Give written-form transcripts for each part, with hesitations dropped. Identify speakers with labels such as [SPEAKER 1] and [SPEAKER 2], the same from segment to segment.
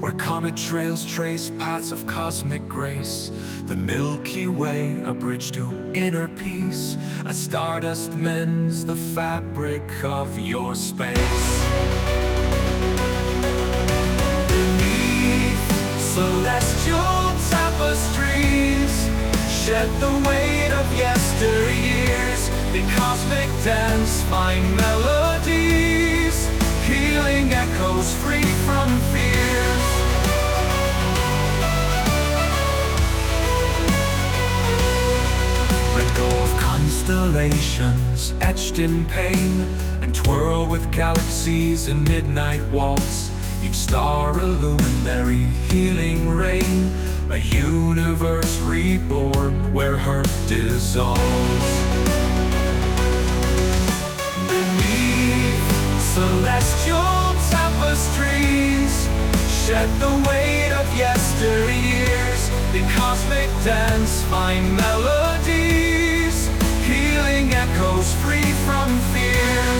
[SPEAKER 1] where comet trails trace paths of cosmic grace. The Milky Way, a bridge to inner peace, as stardust mends the fabric of your space. Beneath celestial tapestries, shed the weight of yesteryears. In cosmic dance find melodies, healing echoes free from fears. Let go of constellations etched in pain, and twirl with galaxies in midnight waltz. Each star a luminary healing rain, a universe reborn where hurt dissolves. Beneath celestial tapestries, shed the weight of yesteryears. In cosmic dance find melodies, healing echoes free from fears.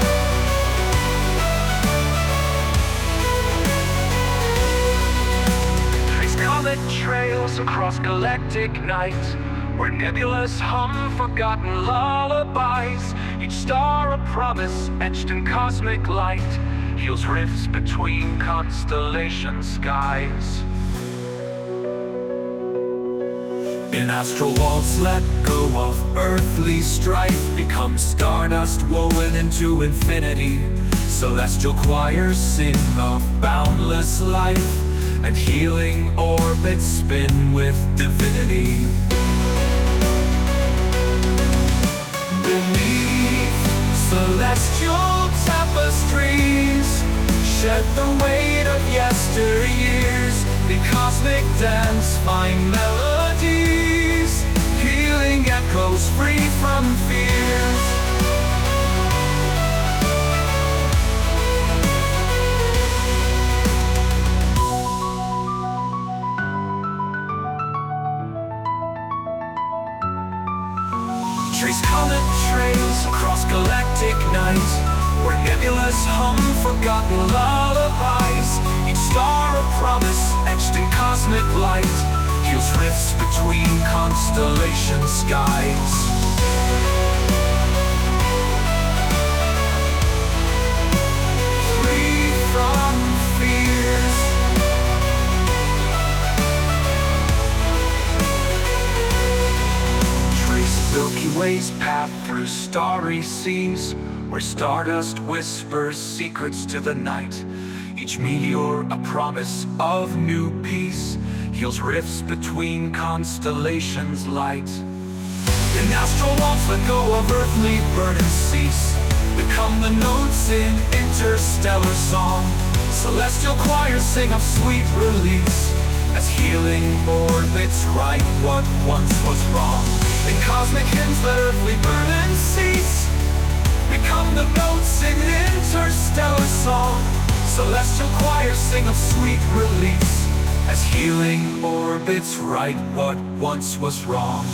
[SPEAKER 1] Comet trails across galactic night, where nebulas hum forgotten lullabies. Each star a promise etched in cosmic light, heals rifts between constellation skies. In astral waltz, let go of earthly strife, become stardust woven into infinity. Celestial choirs sing of boundless life, and healing orbits spin with divinity. Beneath celestial tapestries, shed the weight of yesteryears. In cosmic dance find melodies, healing echoes free from fears. Trace comet trails across galactic night, where nebulas hum forgotten lullabies. Each star a promise etched in cosmic light, heals rifts between constellation skies. Free from fears. Milky Way's path through starry seas, where stardust whispers secrets to the night. Each meteor a promise of new peace, heals rifts between constellations light. In astral waltz, let go of earthly burdens cease, become the notes in interstellar song. Celestial choirs sing of sweet release, as healing orbits right what once was wrong. In cosmic hymns let earthly burdens cease, become the notes in interstellar song. Celestial choirs sing of sweet release, as healing orbits right what once was wrong.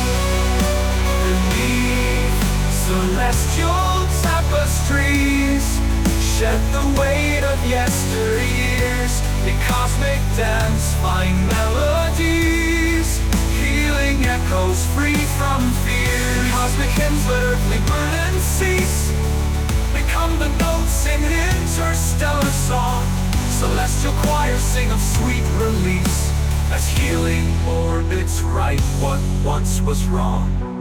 [SPEAKER 1] Beneath celestial tapestries, shed the weight of yesteryears. In cosmic dance find melodies, healing echoes free from fear. In cosmic hymns let earthly burdens cease, become the notes in interstellar song. Celestial choirs sing of sweet release, as healing orbits right what once was wrong.